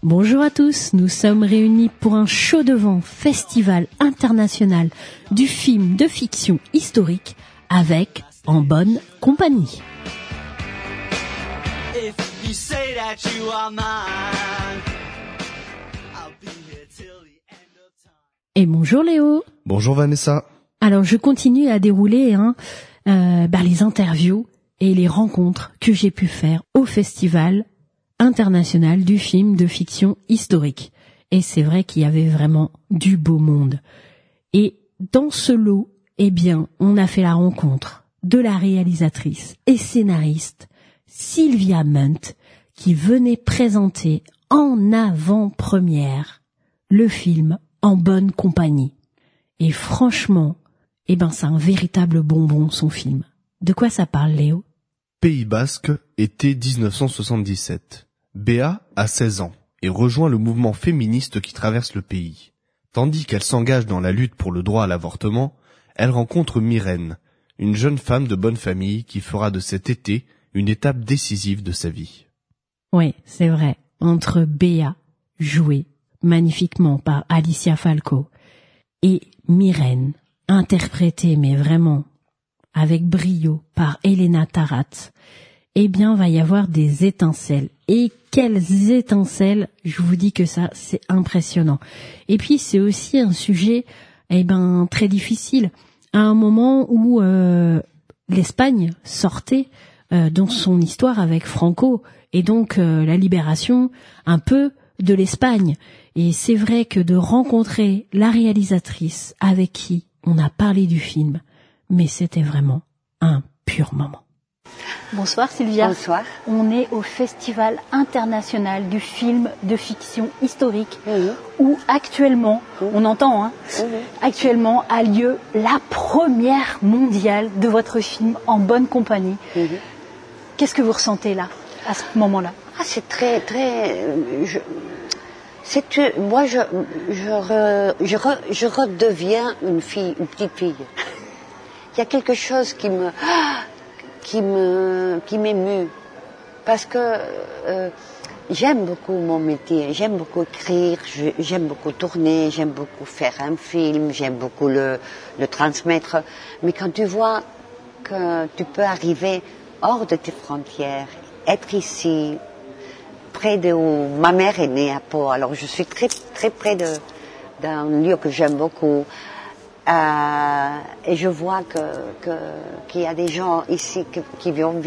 Bonjour à tous, nous sommes réunis pour un chaud de vent festival international du film de fiction historique avec En bonne compagnie. Et bonjour Léo. Bonjour Vanessa. Alors je continue à dérouler les interviews et les rencontres que j'ai pu faire au festival international du film de fiction historique. Et c'est vrai qu'il y avait vraiment du beau monde. Et dans ce lot, on a fait la rencontre de la réalisatrice et scénariste Sylvia Munt, qui venait présenter en avant-première le film En bonne compagnie. Et franchement, c'est un véritable bonbon, son film. De quoi ça parle, Léo ? Pays Basque, été 1977. Béa a 16 ans et rejoint le mouvement féministe qui traverse le pays. Tandis qu'elle s'engage dans la lutte pour le droit à l'avortement, elle rencontre Myrène, une jeune femme de bonne famille qui fera de cet été une étape décisive de sa vie. Oui, c'est vrai. Entre Béa, jouée magnifiquement par Alicia Falco, et Myrène, interprétée mais vraiment avec brio par Elena Tarat, va y avoir des étincelles. Et quelles étincelles, je vous dis que ça, c'est impressionnant. Et puis, c'est aussi un sujet, très difficile. À un moment où l'Espagne sortait dans son histoire avec Franco, et donc la libération un peu de l'Espagne. Et c'est vrai que de rencontrer la réalisatrice avec qui on a parlé du film, mais c'était vraiment un pur moment. Bonsoir Sylvia. Bonsoir. On est au Festival international du film de fiction historique où actuellement, on entend, actuellement a lieu la première mondiale de votre film En bonne compagnie. Qu'est-ce que vous ressentez là, à ce moment-là ? C'est très, très... Moi, je redeviens une petite fille. Il y a quelque chose qui m'émue, parce que j'aime beaucoup mon métier, j'aime beaucoup écrire, j'aime beaucoup tourner, j'aime beaucoup faire un film, j'aime beaucoup le transmettre. Mais quand tu vois que tu peux arriver hors de tes frontières, être ici, près de où ma mère est née à Pau, alors je suis très très près d'un lieu que j'aime beaucoup. Et je vois qu'il y a des gens ici qui viennent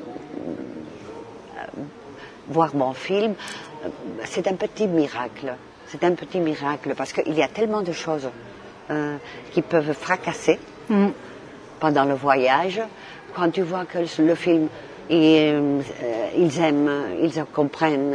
voir mon film. C'est un petit miracle. C'est un petit miracle parce qu'il y a tellement de choses qui peuvent fracasser pendant le voyage. Quand tu vois que le film, ils aiment, ils comprennent,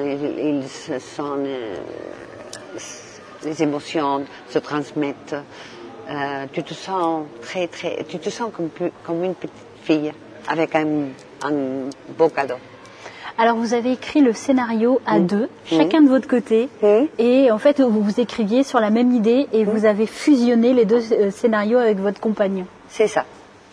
les émotions se transmettent. Tu te sens tu te sens comme une petite fille avec un beau cadeau. Alors vous avez écrit le scénario à deux, chacun de votre côté, et en fait vous écriviez sur la même idée et vous avez fusionné les deux scénarios avec votre compagnon. C'est ça.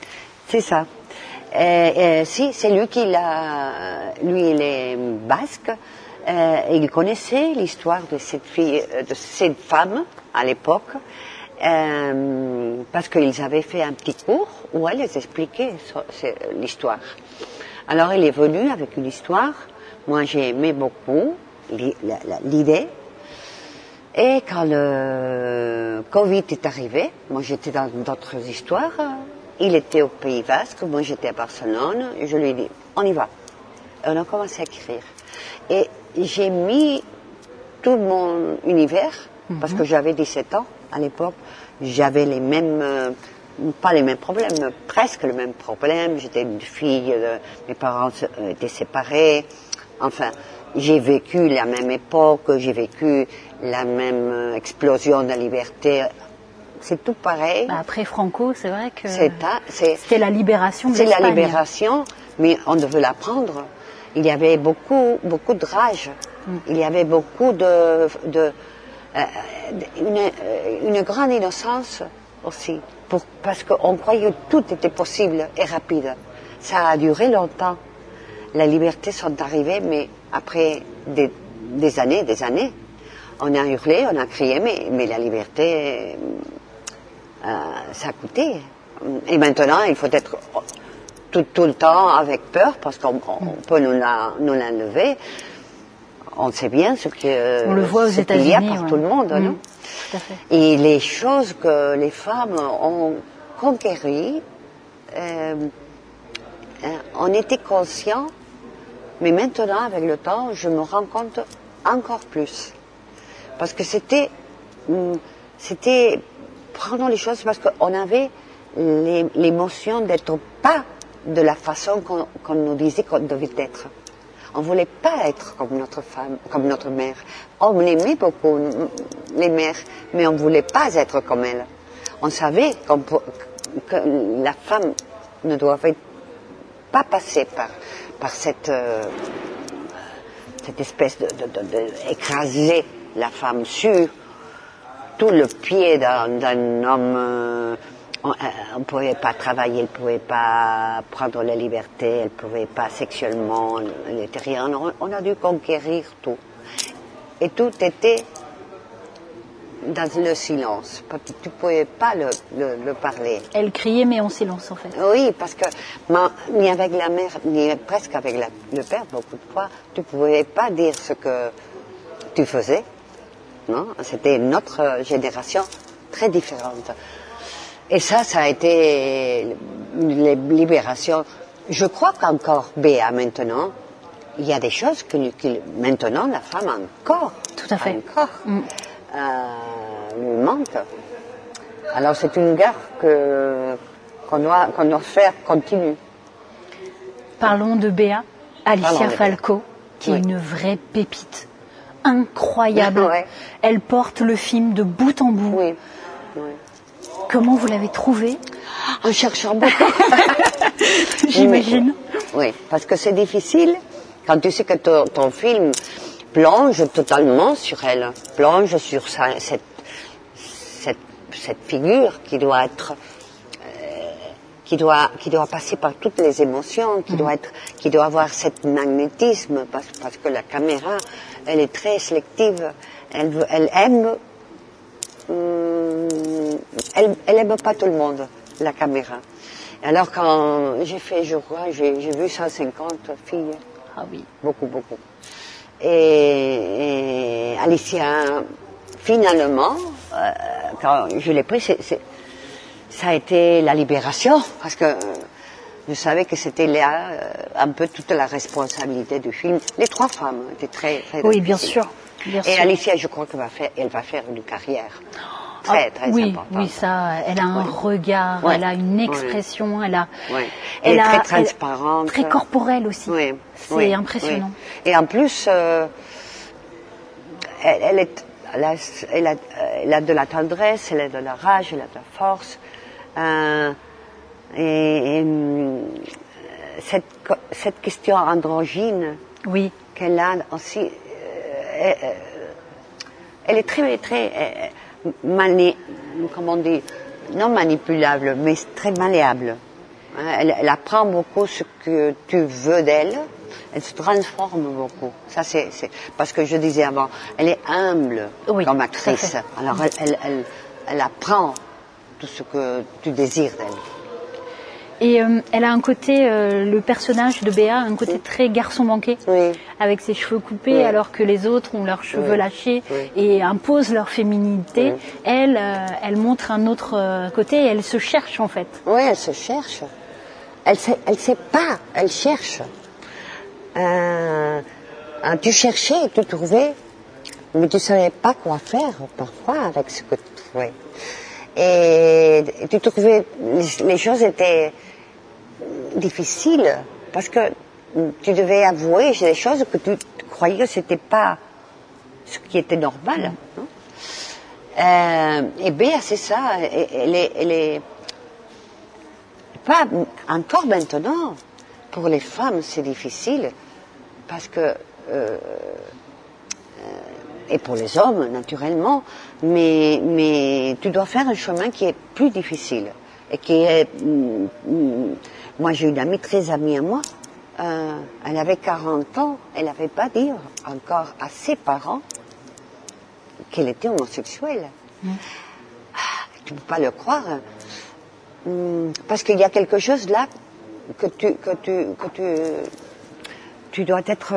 Si, c'est lui qui l'a. Lui, il est basque. Et il connaissait l'histoire de cette fille, de cette femme à l'époque. Parce qu'ils avaient fait un petit cours où elle les expliquait l'histoire. Alors il est venu avec une histoire. Moi j'ai aimé beaucoup l'idée. Et quand le Covid est arrivé, moi j'étais dans d'autres histoires. Il était au Pays Basque, moi j'étais à Barcelone. Et je lui ai dit, on y va. Et on a commencé à écrire. Et j'ai mis tout mon univers, parce que j'avais 17 ans à l'époque. J'avais les mêmes, pas les mêmes problèmes, mais presque les mêmes problèmes. J'étais une fille, mes parents étaient séparés. Enfin, j'ai vécu la même époque, j'ai vécu la même explosion de liberté. C'est tout pareil. Après Franco, c'est vrai que c'était la libération de l'Espagne. C'est la libération, mais on devait l'apprendre. Il y avait beaucoup de rage. Il y avait beaucoup une grande innocence aussi, parce qu'on croyait que tout était possible et rapide. Ça a duré longtemps. La liberté sont arrivées, mais après des années. On a hurlé, on a crié, mais la liberté, ça a coûté. Et maintenant, il faut être tout le temps avec peur, parce qu'on peut nous l'enlever. On sait bien on le voit aux États-Unis, qu'il y a par tout le monde, non? Tout à fait. Et les choses que les femmes ont conquéries, on était conscients, mais maintenant, avec le temps, je me rends compte encore plus. Parce que c'était prendre les choses parce qu'on avait l'émotion d'être pas de la façon qu'on nous disait qu'on devait être. On voulait pas être comme notre femme, comme notre mère. On aimait beaucoup les mères, mais on voulait pas être comme elles. On savait que la femme ne devait pas passer par cette espèce de écraser la femme sur tout le pied d'un homme. On ne pouvait pas travailler, elle ne pouvait pas prendre la liberté, elle ne pouvait pas sexuellement, elle était rien. On a dû conquérir tout. Et tout était dans le silence, parce que tu ne pouvais pas le parler. Elle criait, mais en silence, en fait. Oui, parce que ni avec la mère, ni presque avec le père, beaucoup de fois, tu ne pouvais pas dire ce que tu faisais. Non, c'était une autre génération très différente. Et ça a été une libération. Je crois qu'encore Béa maintenant, il y a des choses que maintenant la femme encore. Tout à fait. Encore lui manque. Alors c'est une guerre qu'on doit faire continue. Parlons de Béa, Alicia Falco, qui est une vraie pépite. Incroyable. Ouais. Elle porte le film de bout en bout. Oui. Oui. Comment vous l'avez trouvée? En cherchant beaucoup. J'imagine. Oui, parce que c'est difficile quand tu sais que ton film plonge totalement sur elle, plonge sur cette figure qui doit être, qui doit passer par toutes les émotions, qui doit avoir cet magnétisme, parce que la caméra, elle est très sélective, elle aime. Elle aime pas tout le monde, la caméra. Alors quand j'ai fait, je crois, j'ai vu 150 filles. Ah oui. Beaucoup. Et Alicia, finalement, quand je l'ai pris, ça a été la libération, parce que je savais que c'était là un peu toute la responsabilité du film. Les trois femmes étaient très oui, bien sûr. Et Alicia, je crois qu'elle va faire une carrière très importante. Oui, ça, elle a un regard, elle a une expression, elle est très transparente. Très corporelle aussi. Oui. C'est impressionnant. Oui. Et en plus, elle a de la tendresse, elle a de la rage, elle a de la force. Cette question androgyne qu'elle a aussi, elle est très comment on dit, non manipulable, mais très malléable. Elle apprend beaucoup ce que tu veux d'elle. Elle se transforme beaucoup. Ça, c'est parce que je disais avant, elle est humble comme actrice. Alors, elle apprend tout ce que tu désires d'elle. Et elle a un côté, le personnage de Béa, un côté très garçon manqué, avec ses cheveux coupés, alors que les autres ont leurs cheveux lâchés et imposent leur féminité. Elle montre un autre côté et elle se cherche en fait. Oui, elle se cherche. Elle sait pas, elle cherche. Tu cherchais, tu trouvais, mais tu savais pas quoi faire parfois avec ce que tu trouvais. Et tu trouvais, les choses étaient difficiles parce que tu devais avouer des choses que tu croyais que c'était pas ce qui était normal. Et Béa, c'est ça, elle est pas encore maintenant. Pour les femmes, c'est difficile parce que et pour les hommes, naturellement, mais tu dois faire un chemin qui est plus difficile et qui est. Moi, j'ai une amie très amie à moi. Elle avait 40 ans, elle n'avait pas dit encore à ses parents qu'elle était homosexuelle. Tu ne peux pas le croire. Parce qu'il y a quelque chose là que tu dois être...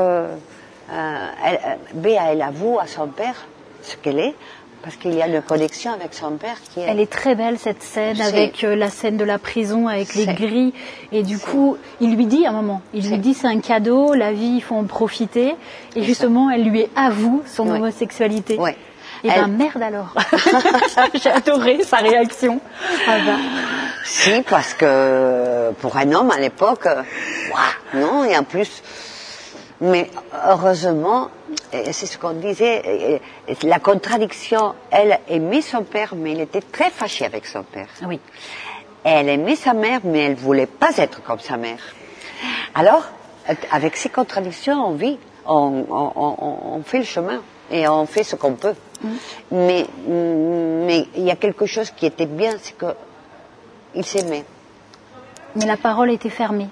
Béa, elle avoue à son père ce qu'elle est, parce qu'il y a une connexion avec son père qui est... Elle est très belle cette scène, avec la scène de la prison, avec les grilles. Et du coup, il lui dit à un moment, lui dit c'est un cadeau, la vie, il faut en profiter. Et justement, elle lui avoue son homosexualité. Ouais. Et ben merde alors. J'ai adoré sa réaction. Ah bah. Si, parce que pour un homme à l'époque, non, et en plus... Mais heureusement, c'est ce qu'on disait, la contradiction, elle aimait son père, mais elle était très fâchée avec son père. Oui. Elle aimait sa mère, mais elle voulait pas être comme sa mère. Alors, avec ces contradictions, on vit, on fait le chemin et on fait ce qu'on peut. Mais il y a quelque chose qui était bien, c'est que il s'aimait. Mais la parole était fermée.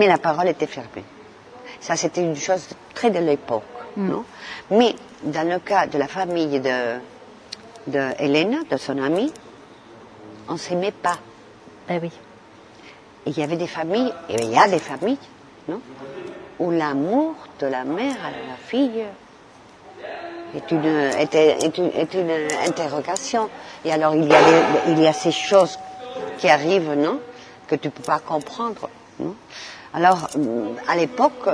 Ça, c'était une chose très de l'époque, non? Mais dans le cas de la famille de Hélène, de son amie, on ne s'aimait pas. Ben oui. Il y avait des familles, et il y a des familles, non? Où l'amour de la mère à la fille est une interrogation. Et alors, il y a ces choses qui arrivent, non? Que tu ne peux pas comprendre, non? Alors, à l'époque,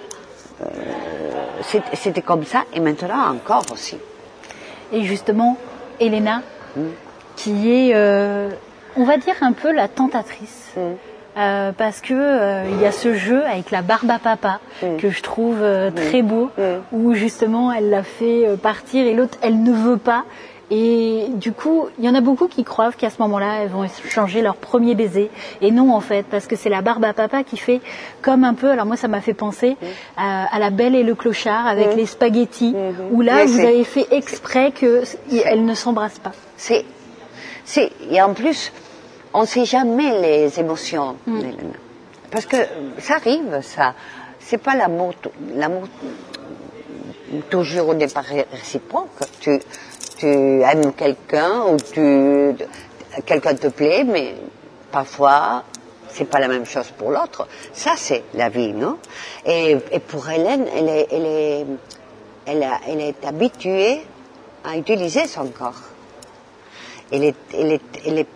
c'était comme ça, et maintenant encore aussi. Et justement, Elena, qui est, on va dire un peu la tentatrice, parce que il y a ce jeu avec la barbe à papa que je trouve très beau, où justement elle la fait partir et l'autre elle ne veut pas. Et du coup, il y en a beaucoup qui croient qu'à ce moment-là, elles vont échanger leur premier baiser. Et non, en fait, parce que c'est la barbe à papa qui fait comme un peu... Alors moi, ça m'a fait penser à La Belle et le Clochard avec les spaghettis, où là, vous avez fait exprès qu'elles ne s'embrassent pas. Et en plus, on ne sait jamais les émotions. Parce que ça arrive, ça. C'est pas l'amour toujours au départ réciproque. Tu aimes quelqu'un ou quelqu'un te plaît, mais parfois c'est pas la même chose pour l'autre. Ça c'est la vie, non? Et pour Hélène, elle est habituée à utiliser son corps. Elle est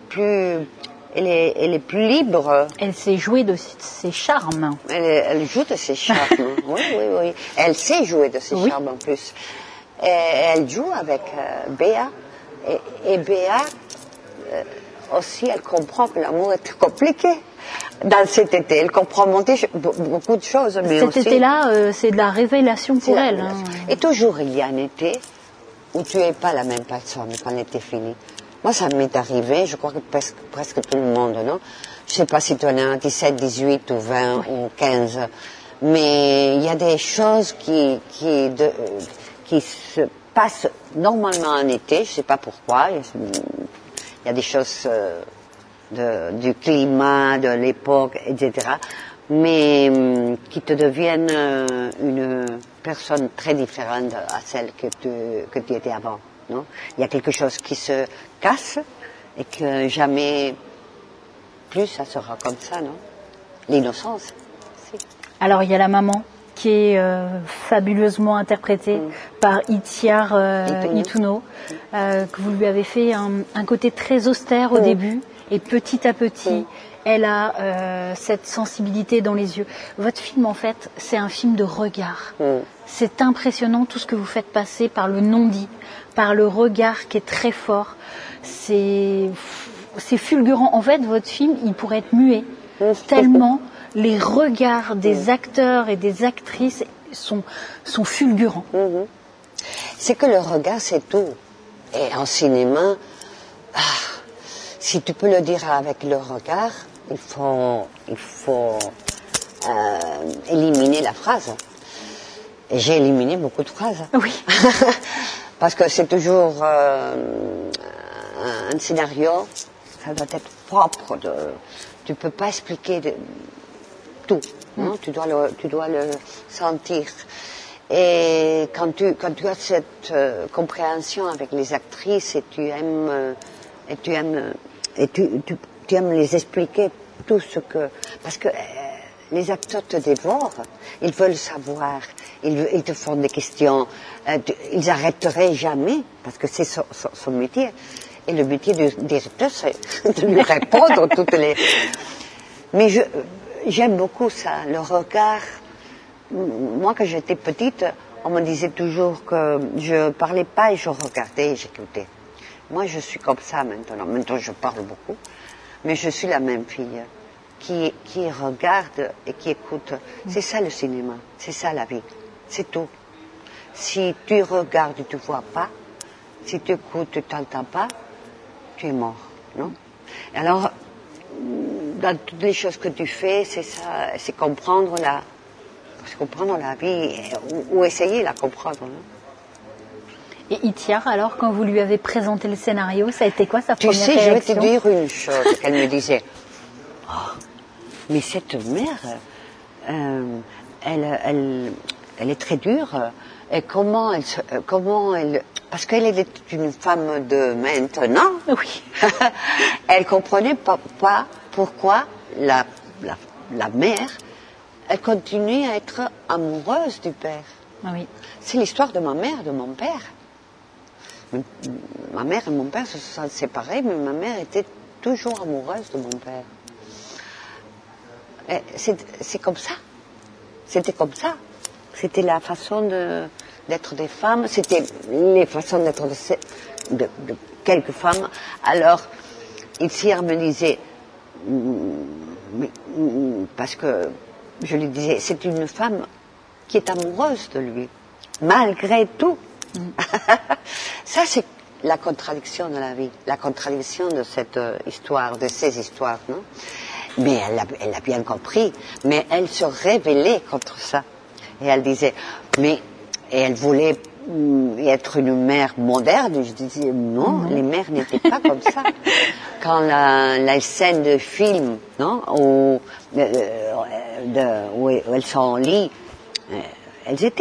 plus libre. Elle s'est jouée de ses charmes. Elle joue de ses charmes. Oui. Elle sait jouer de ses charmes en plus. Et elle joue avec Béa. Et Béa aussi, elle comprend que l'amour est compliqué. Dans cet été, elle comprend beaucoup de choses. Mais cet été-là, c'est de la révélation pour elle. Et toujours, il y a un été où tu n'es pas la même personne quand l'été finit. Moi, ça m'est arrivé, je crois que presque tout le monde, non? Je ne sais pas si tu en as 17, 18 ou 20 ou 15, mais il y a des choses qui se passent normalement en été, je ne sais pas pourquoi. Il y a des choses du climat, de l'époque, etc., mais qui te deviennent une personne très différente à celle que tu étais avant. Non? Il y a quelque chose qui se casse et que jamais plus ça sera comme ça, non? L'innocence. Si. Alors il y a la maman qui est fabuleusement interprétée par Itziar Ituno, que vous lui avez fait un côté très austère au début, et petit à petit, elle a cette sensibilité dans les yeux. Votre film, en fait, c'est un film de regard. C'est impressionnant tout ce que vous faites passer par le non-dit, par le regard qui est très fort. C'est fulgurant. En fait, votre film, il pourrait être muet, tellement les regards des acteurs et des actrices sont fulgurants. C'est que le regard, c'est tout. Et en cinéma, si tu peux le dire avec le regard, il faut éliminer la phrase. Et j'ai éliminé beaucoup de phrases. Oui. Parce que c'est toujours un scénario, ça doit être propre. Tu peux pas expliquer tout. Non? Tu dois le sentir. Et quand tu as cette compréhension avec les actrices et tu aimes les expliquer tout ce que, parce que les acteurs te dévorent, ils veulent savoir, ils te font des questions, ils n'arrêteraient jamais, parce que c'est son métier. Et le métier du directeur, c'est de lui répondre toutes les... Mais j'aime beaucoup ça, le regard. Moi, quand j'étais petite, on me disait toujours que je parlais pas et je regardais et j'écoutais. Moi, je suis comme ça maintenant. Maintenant, je parle beaucoup, mais je suis la même fille qui regarde et qui écoute. C'est ça le cinéma, c'est ça la vie, c'est tout. Si tu regardes, tu vois pas. Si tu écoutes, tu t'entends pas, tu es mort, non? Alors, dans toutes les choses que tu fais, c'est ça, c'est comprendre la vie ou essayer de la comprendre. Non? Et Itiar, alors, quand vous lui avez présenté le scénario, ça a été quoi sa première réaction? Tu sais, je vais te dire une chose qu'elle me disait. Oh, mais cette mère, elle est très dure. Et comment elle, parce qu'elle était une femme de maintenant. Oui. Elle comprenait pas pourquoi la mère, elle continue à être amoureuse du père. Oui. C'est l'histoire de ma mère, de mon père. Ma mère et mon père se sont séparés, mais ma mère était toujours amoureuse de mon père. C'est comme ça. C'était comme ça. C'était la façon d'être des femmes. C'était les façons d'être de quelques femmes. Alors, Itiar me disait, parce que je lui disais, c'est une femme qui est amoureuse de lui, malgré tout. Ça, c'est la contradiction de la vie, la contradiction de cette histoire, de ces histoires, non? Mais elle a bien compris, mais elle se rébellait contre ça. Et elle disait, et elle voulait être une mère moderne. Je disais, non, les mères n'étaient pas comme ça. Quand la scène de film, non, où elles sont en lit, elles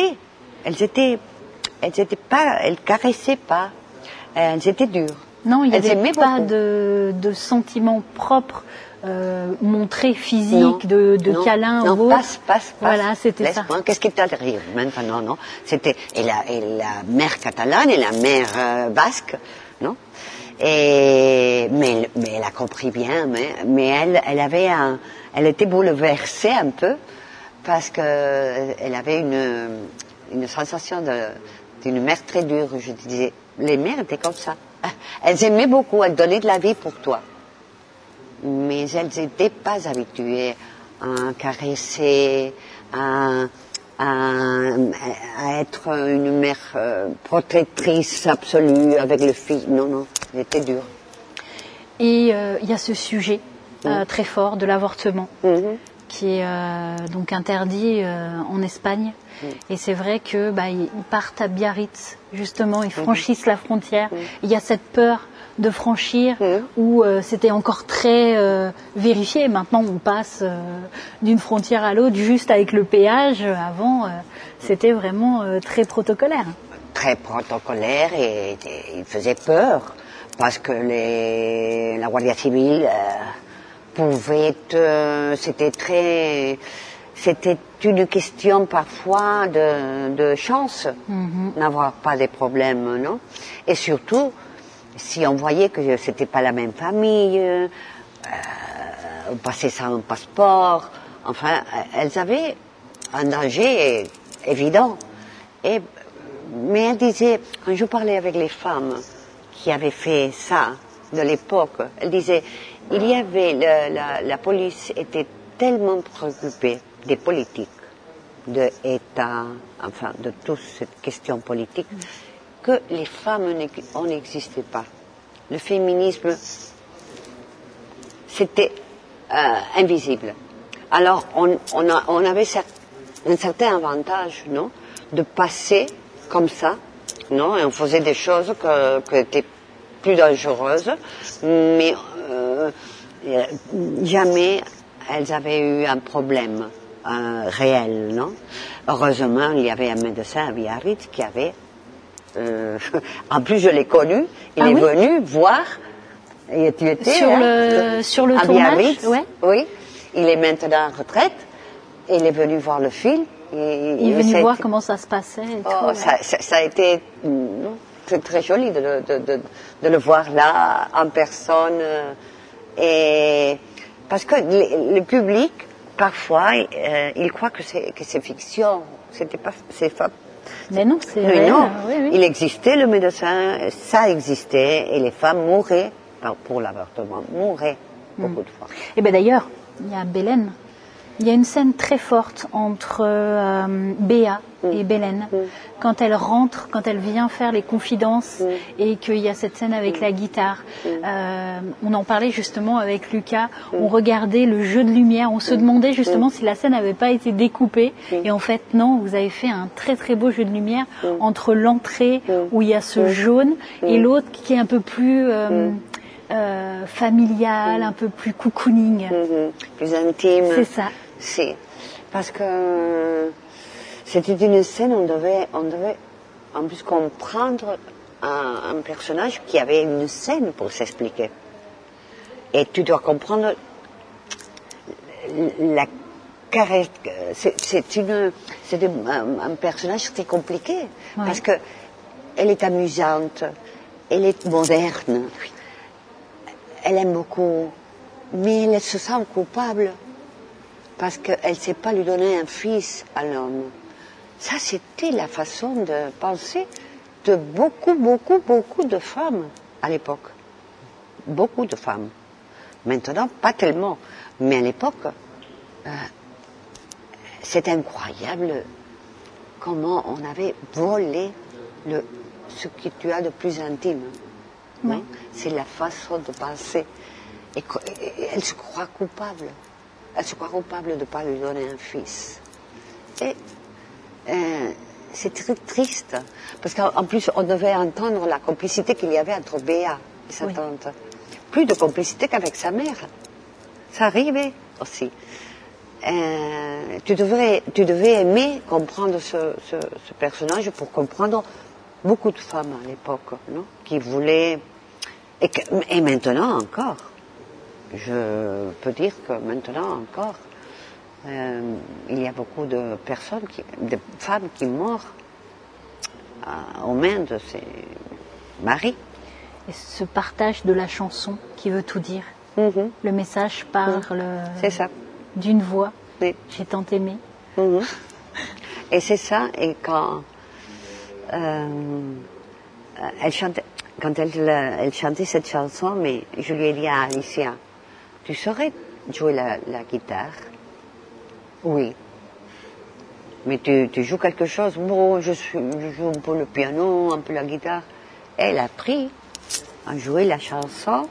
caressaient pas, elles étaient dures. Non, il n'y avait pas de sentiments propres montrés physiques, de câlins ou autre. Passe. Voilà, c'était ça. Qu'est-ce qui t'arrive maintenant, non? C'était et la mère catalane et la mère basque, non? Mais elle a compris bien, mais elle était bouleversée un peu parce que elle avait une sensation d'une mère très dure. Je disais, les mères étaient comme ça. Elles aimaient beaucoup, elles donnaient de la vie pour toi. Mais elles n'étaient pas habituées à caresser, à être une mère protectrice absolue avec le fils. Non, elles étaient dures. Et il y a ce sujet très fort de l'avortement qui est donc interdit en Espagne. Et c'est vrai que ils partent à Biarritz, justement, ils franchissent la frontière. Il y a cette peur de franchir où c'était encore très vérifié. Maintenant, on passe d'une frontière à l'autre juste avec le péage. Avant, c'était vraiment très protocolaire. Très protocolaire et il faisait peur parce que la Guardia Civile pouvait c'était une question parfois de chance, n'avoir pas de problème, non? Et surtout, si on voyait que c'était pas la même famille, on passait sans un passeport, enfin, elles avaient un danger évident. Mais elle disait, quand je parlais avec les femmes qui avaient fait ça de l'époque, elle disait, il y avait la police était tellement préoccupée des politiques, de l'État, enfin de toute cette question politique, que les femmes n'existaient pas. Le féminisme, c'était invisible. Alors on avait un certain avantage, non, de passer comme ça, non, et on faisait des choses qui étaient plus dangereuses, mais jamais elles avaient eu un problème réel, non? Heureusement, il y avait un médecin à Biarritz qui avait... en plus, je l'ai connu. Il est venu voir. Et tu étais sur le à tournage, Biarritz. ouais. Oui. Il est maintenant en retraite. Et il est venu voir le film. Il est venu voir comment ça se passait. Et tout, ça a été très, très joli de le voir là, en personne. Et parce que le public, parfois, il croit que c'est fiction. C'est pas. Mais non, c'est réel. Non, oui. Il existait le médecin, ça existait, et les femmes mouraient pour l'avortement, mouraient beaucoup de fois. Et ben d'ailleurs, il y a Bélène. Il y a une scène très forte entre Béa et Bélène. Quand elle rentre, quand elle vient faire les confidences et qu'il y a cette scène avec la guitare. On en parlait justement avec Lucas. On regardait le jeu de lumière. On se demandait justement si la scène n'avait pas été découpée. Et en fait, non, vous avez fait un très très beau jeu de lumière entre l'entrée où il y a ce jaune et l'autre qui est un peu plus... familial, un peu plus cocooning. Plus intime. C'est ça. C'est parce que c'était une scène où on devait en plus comprendre un personnage qui avait une scène pour s'expliquer. Et tu dois comprendre la c'est un personnage très compliqué parce que elle est amusante, elle est moderne, elle aime beaucoup, mais elle se sent coupable parce qu'elle ne sait pas lui donner un fils à l'homme. Ça, c'était la façon de penser de beaucoup de femmes à l'époque. Beaucoup de femmes. Maintenant, pas tellement. Mais à l'époque, c'est incroyable comment on avait volé ce que tu as de plus intime. Oui. C'est la façon de penser. Et elle se croit coupable. Elle se croit coupable de ne pas lui donner un fils. Et c'est très triste. Parce qu'en plus, on devait entendre la complicité qu'il y avait entre Béa et sa tante. Plus de complicité qu'avec sa mère. Ça arrivait aussi. Tu devais aimer comprendre ce personnage pour comprendre beaucoup de femmes à l'époque, non? Qui voulaient... Et maintenant encore. Je peux dire que maintenant encore, il y a beaucoup de personnes, de femmes qui meurent aux mains de ses maris. Et ce partage de la chanson qui veut tout dire. Le message parle d'une voix. Oui. J'ai tant aimé. Et c'est ça. Et quand elle chantait, elle chantait cette chanson, mais je lui ai dit à Alicia, tu saurais jouer la guitare? Oui. Mais tu joues quelque chose? Bon, je joue un peu le piano, un peu la guitare. Elle a appris à jouer la chanson.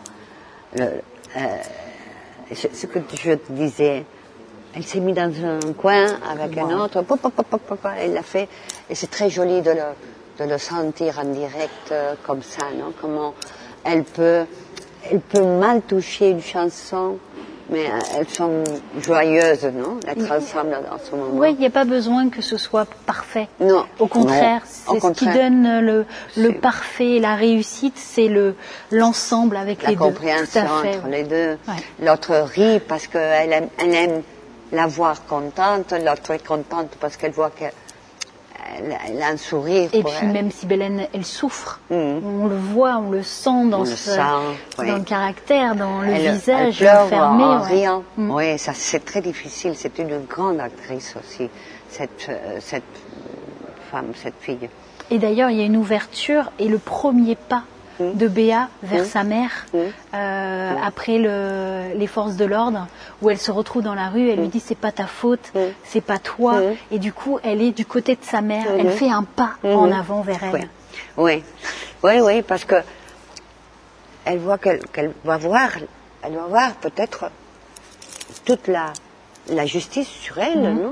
Ce que je te disais, elle s'est mise dans un coin avec un autre. Elle l'a fait. Et c'est très joli de le sentir en direct comme ça, non? Comment elle peut mal toucher une chanson, mais elles sont joyeuses, non? D'être ensemble en ce moment. Oui, il n'y a pas besoin que ce soit parfait. Non. Au contraire, c'est ce qui donne le parfait, la réussite, c'est l'ensemble avec les deux. La compréhension entre les deux. Ouais. L'autre rit parce qu'elle aime la voir contente, l'autre est contente parce qu'elle voit qu'elle a un sourire. Et puis elle. Même si Bélène, elle souffre, on le voit, on le sent dans le caractère, dans le visage elle fermé. En riant. Oui, ça c'est très difficile. C'est une grande actrice aussi, cette femme, cette fille. Et d'ailleurs, il y a une ouverture et le premier pas de Béa vers sa mère après les forces de l'ordre, où elle se retrouve dans la rue, elle lui dit c'est pas ta faute, c'est pas toi, et du coup elle est du côté de sa mère, elle fait un pas en avant vers elle. Oui, parce que elle voit qu'elle va voir peut-être toute la justice sur elle, non?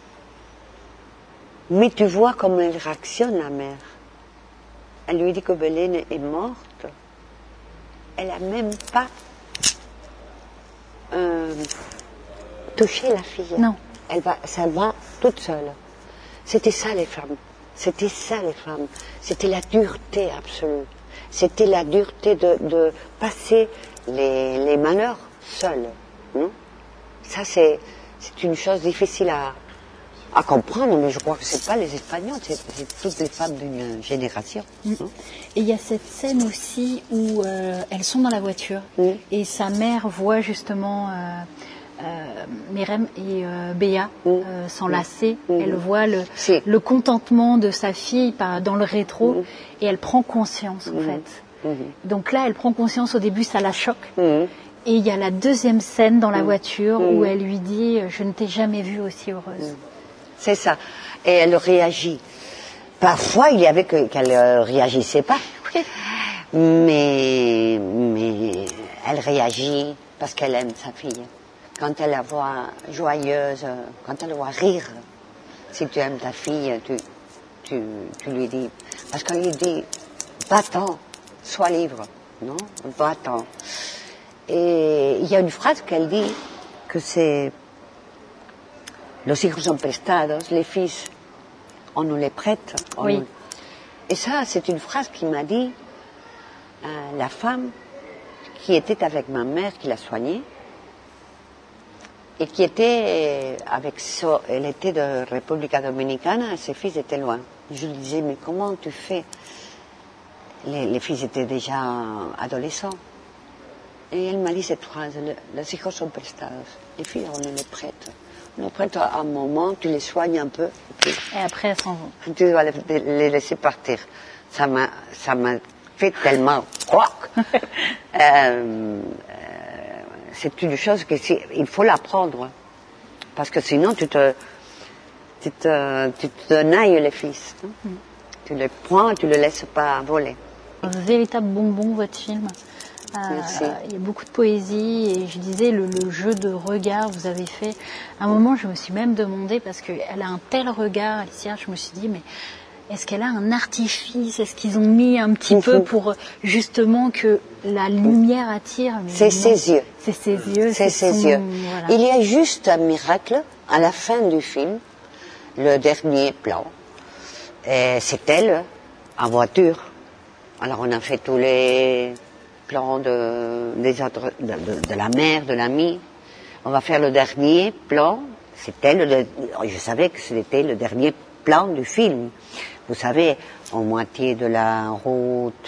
Mais tu vois comment elle réactionne, la mère. Elle lui dit que Bélène est morte. Elle n'a même pas touché la fille. Non. ça va toute seule. C'était ça les femmes. C'était ça les femmes. C'était la dureté absolue. C'était la dureté de passer les malheurs seules. Non? Ça c'est une chose difficile à comprendre, mais je crois que c'est pas les Espagnols, c'est toutes les femmes d'une génération. Et il y a cette scène aussi où elles sont dans la voiture et sa mère voit justement Mérem et Béa s'enlacer. Elle voit le contentement de sa fille dans le rétro et elle prend conscience en fait. Donc là, elle prend conscience, au début ça la choque. Et il y a la deuxième scène dans la voiture où elle lui dit « Je ne t'ai jamais vue aussi heureuse ». C'est ça. Et elle réagit. Parfois, il y avait qu'elle réagissait pas. Mais elle réagit parce qu'elle aime sa fille. Quand elle la voit joyeuse, quand elle la voit rire, si tu aimes ta fille, tu lui dis. Parce qu'elle lui dit « Va-t'en, sois libre. » Non, va-t'en. Et il y a une phrase qu'elle dit que c'est Los hijos son prestados, les fils, on nous les prête. Oui. Et ça, c'est une phrase qui m'a dit la femme qui était avec ma mère, qui l'a soignée, et qui était elle était de República Dominicana, et ses fils étaient loin. Je lui disais, mais comment tu fais? Les fils étaient déjà adolescents. Et elle m'a dit cette phrase, los hijos son prestados, les filles, on nous les prête. On les prête à un moment, tu les soignes un peu. Et après, elles s'en vont. Tu dois les laisser partir. Ça m'a fait tellement... c'est une chose il faut l'apprendre. Parce que sinon, tu te nailles les fils. Tu les prends, tu ne les laisses pas voler. Un véritable bonbon, votre film. Merci. Il y a beaucoup de poésie et je disais le jeu de regard vous avez fait. À un moment, je me suis même demandé, parce qu'elle a un tel regard, Alicia, je me suis dit, mais est-ce qu'elle a un artifice? Est-ce qu'ils ont mis un petit peu pour justement que la lumière attire? C'est ses yeux. C'est ses yeux. C'est ses yeux. Voilà. Il y a juste un miracle à la fin du film, le dernier plan. C'est elle en voiture. Alors on a fait tous les plans de la mère, de l'ami. On va faire le dernier plan. C'était je savais que c'était le dernier plan du film. Vous savez, en moitié de la route,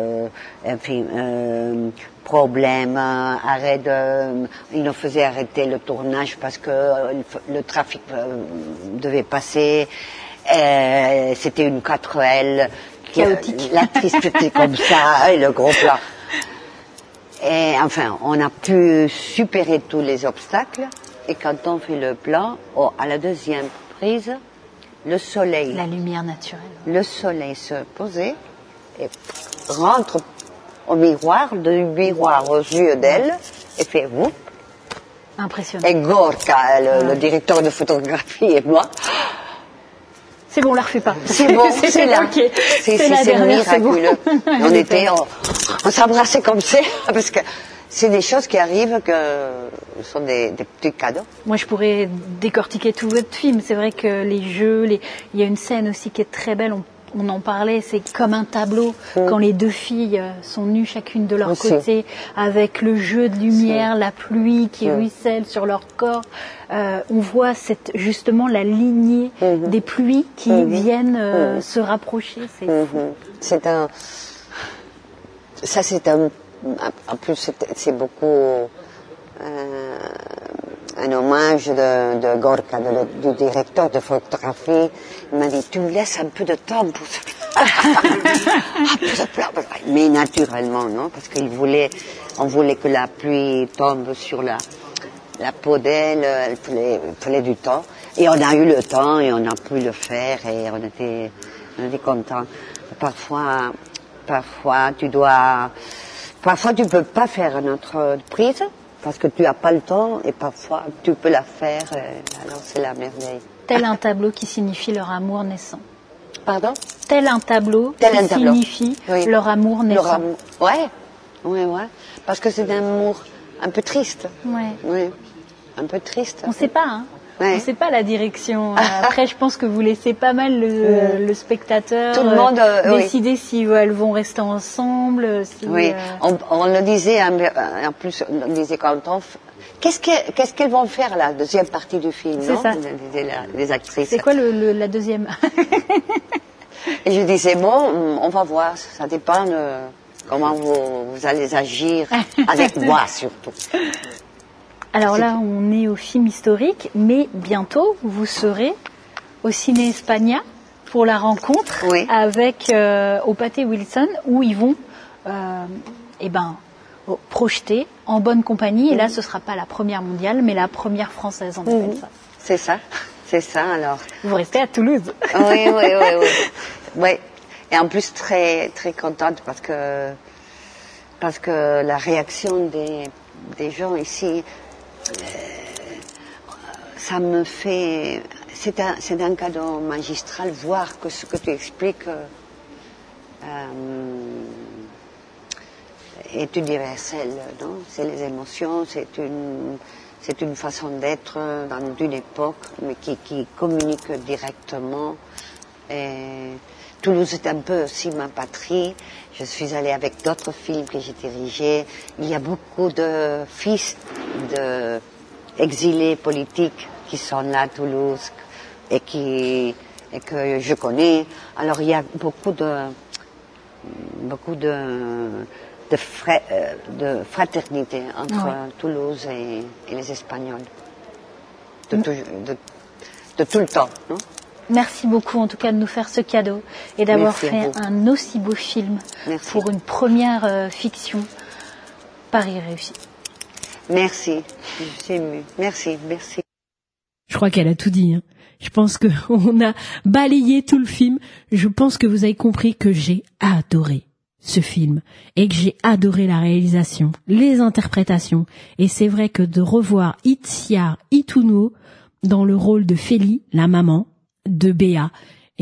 problème, il nous faisait arrêter le tournage parce que le trafic devait passer. C'était une 4L chaotique. La triste était comme ça, et le gros plan. Et enfin, on a pu supérer tous les obstacles. Et quand on fait le plan, à la deuxième prise, le soleil. La lumière naturelle. Le soleil se posait et rentre au miroir, du miroir aux yeux d'elle, et fait whoop. Impressionnant. Et Gorka, le directeur de photographie, et moi. C'est bon, on la refait pas. C'est bon, c'est là. Okay. C'est miraculeux. On s'embrassait comme ça, parce que c'est des choses qui arrivent ce sont des petits cadeaux. Moi, je pourrais décortiquer tout votre film. C'est vrai que les jeux, il y a une scène aussi qui est très belle. On en parlait, c'est comme un tableau quand les deux filles sont nues chacune de leur côté, avec le jeu de lumière, la pluie qui ruisselle sur leur corps. On voit justement la lignée des pluies qui viennent se rapprocher. C'est en plus, c'est beaucoup un hommage de Gorka, du directeur de photographie. Il m'a dit, tu me laisses un peu de temps pour ça. Mais naturellement, non, parce on voulait que la pluie tombe sur la peau d'elle, il fallait du temps. Et on a eu le temps et on a pu le faire et on était contents. Parfois tu peux pas faire une autre prise parce que tu as pas le temps et parfois tu peux la faire, alors c'est la merveille. Tel un tableau qui signifie leur amour naissant. Pardon? Tel un tableau qui signifie leur amour naissant. Ouais. Parce que c'est un amour un peu triste. Ouais. Oui, un peu triste. On sait pas, hein. On ne sait pas la direction. Après, je pense que vous laissez pas mal le spectateur tout le monde, décider si elles vont rester ensemble. Si, oui, on le disait, en plus, on le disait quand on... Qu'est-ce qu'elles vont faire la deuxième partie du film, c'est non ça. Les actrices. C'est quoi la deuxième? Et je disais, bon, on va voir, ça dépend de comment vous allez agir, avec moi surtout. Alors là, on est au film historique, mais bientôt, vous serez au Ciné Espagna pour la rencontre avec au Pâté Wilson, où ils vont projeter En bonne compagnie. Et là, ce sera pas la première mondiale, mais la première française, on appelle ça. C'est ça, alors. Vous restez à Toulouse. Oui. Et en plus, très, très contente parce que la réaction des gens ici, ça me fait... C'est un cadeau magistral, voir que ce que tu expliques est universel, non? C'est les émotions, c'est une façon d'être dans une époque, mais qui communique directement. Et Toulouse est un peu aussi ma patrie. Je suis allée avec d'autres films que j'ai dirigés. Il y a beaucoup de fils d'exilés politiques qui sont là à Toulouse et que je connais. Alors il y a beaucoup de fraternité entre Toulouse et les Espagnols. De tout le temps, non? Merci beaucoup en tout cas de nous faire ce cadeau et d'avoir fait un aussi beau film pour une première fiction. Paris réussi. Merci, je suis émue. Merci. Je crois qu'elle a tout dit. Hein. Je pense qu'on a balayé tout le film. Je pense que vous avez compris que j'ai adoré ce film et que j'ai adoré la réalisation, les interprétations. Et c'est vrai que de revoir Itziar Ituno dans le rôle de Feli, la maman de Béa,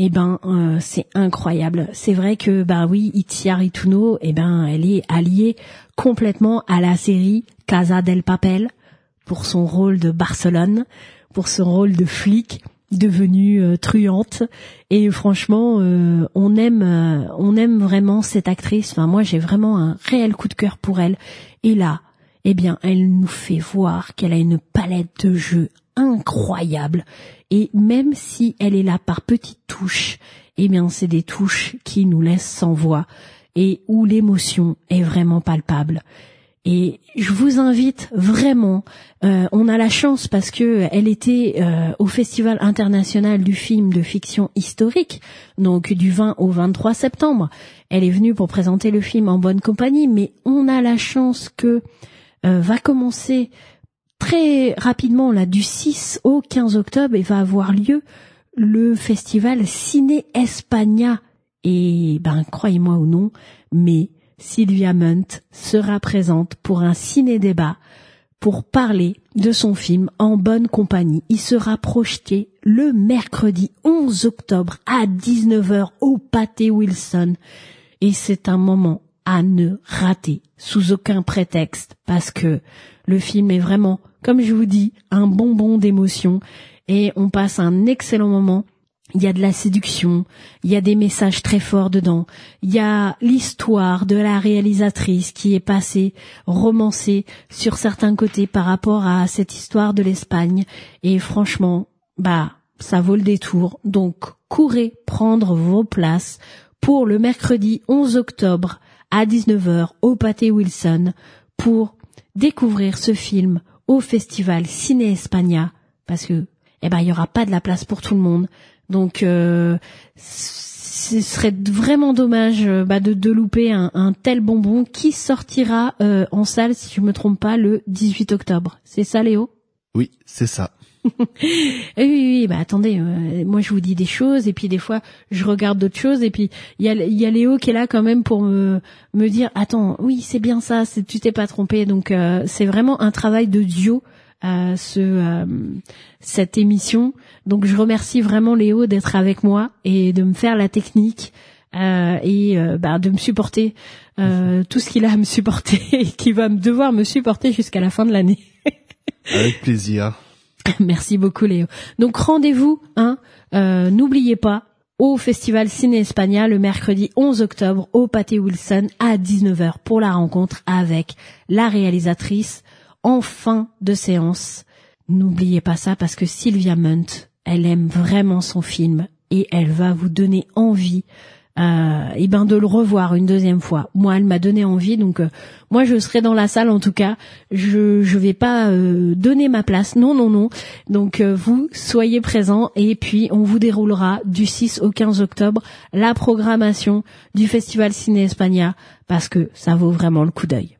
c'est incroyable. C'est vrai que Itziar Ituno, elle est alliée complètement à la série Casa del Papel pour son rôle de Barcelone, pour son rôle de flic devenue truande. Et franchement, on aime vraiment cette actrice. Enfin, moi, j'ai vraiment un réel coup de cœur pour elle. Et là, elle nous fait voir qu'elle a une palette de jeux incroyable. Et même si elle est là par petites touches, c'est des touches qui nous laissent sans voix et où l'émotion est vraiment palpable. Et je vous invite vraiment, on a la chance parce que elle était au Festival international du film de fiction historique, donc du 20 au 23 septembre. Elle est venue pour présenter le film En bonne compagnie, mais on a la chance que va commencer très rapidement là du 6 au 15 octobre et va avoir lieu le festival Ciné Espagna. Et croyez-moi ou non, mais Sylvia Munt sera présente pour un ciné-débat pour parler de son film En bonne compagnie. Il sera projeté le mercredi 11 octobre à 19h au Pâté Wilson. Et c'est un moment à ne rater sous aucun prétexte parce que le film est vraiment, comme je vous dis, un bonbon d'émotion et on passe un excellent moment. Il y a de la séduction, il y a des messages très forts dedans, il y a l'histoire de la réalisatrice qui est passée, romancée sur certains côtés par rapport à cette histoire de l'Espagne. Et franchement, ça vaut le détour. Donc, courez prendre vos places pour le mercredi 11 octobre à 19h au Pâté Wilson pour découvrir ce film au festival Ciné Espagna parce que, il y aura pas de la place pour tout le monde. Donc, ce serait vraiment dommage de louper un tel bonbon qui sortira en salle, si je me trompe pas, le 18 octobre. C'est ça, Léo? Oui, c'est ça. Oui, attendez, moi je vous dis des choses et puis des fois je regarde d'autres choses et puis il y a Léo qui est là quand même pour me dire attends, oui c'est bien ça, tu t'es pas trompé. Donc c'est vraiment un travail de duo. Cette émission. Donc je remercie vraiment Léo d'être avec moi et de me faire la technique et de me supporter tout ce qu'il a à me supporter et qui va devoir me supporter jusqu'à la fin de l'année. Avec plaisir. Merci beaucoup Léo. Donc rendez-vous, n'oubliez pas, au Festival Ciné España le mercredi 11 octobre au Pâté Wilson à 19h pour la rencontre avec la réalisatrice en fin de séance. N'oubliez pas ça parce que Sylvia Munt, elle aime vraiment son film et elle va vous donner envie de le revoir une deuxième fois. Moi, elle m'a donné envie, donc moi je serai dans la salle en tout cas. Je vais pas donner ma place, non. Donc vous soyez présents et puis on vous déroulera du 6 au 15 octobre la programmation du Festival Ciné España parce que ça vaut vraiment le coup d'œil.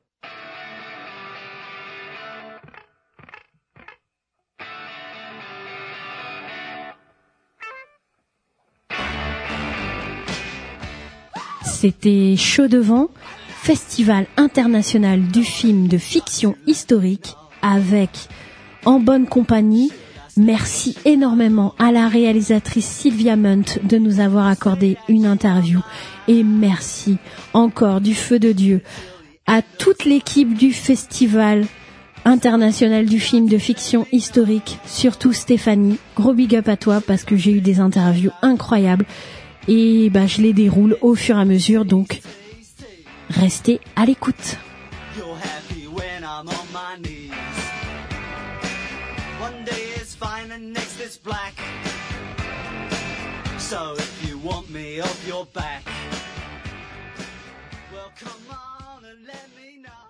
C'était Chaud devant, Festival international du film de fiction historique avec En bonne compagnie. Merci énormément à la réalisatrice Sylvia Munt de nous avoir accordé une interview et merci encore du feu de Dieu à toute l'équipe du Festival international du film de fiction historique, surtout Stéphanie. Gros big up à toi parce que j'ai eu des interviews incroyables. Et je les déroule au fur et à mesure, donc restez à l'écoute. So if you want me off your back, well come on and let me know.